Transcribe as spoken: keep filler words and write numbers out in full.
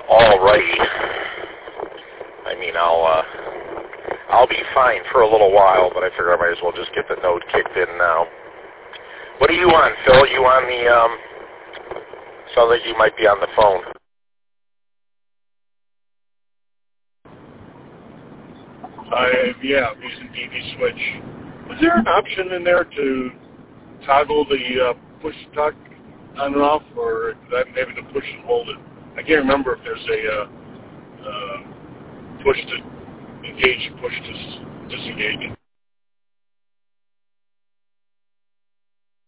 Alrighty. I mean, I'll uh, I'll be fine for a little while, but I figure I might as well just get the node kicked in now. What are you on, Phil? You on the, um, sounds like you might be on the phone. I, yeah, I'm using D V switch. Was there an option in there to toggle the uh, push tuck on and off, or that maybe to push and hold it? I can't remember if there's a uh, uh, push to engage, push to disengage.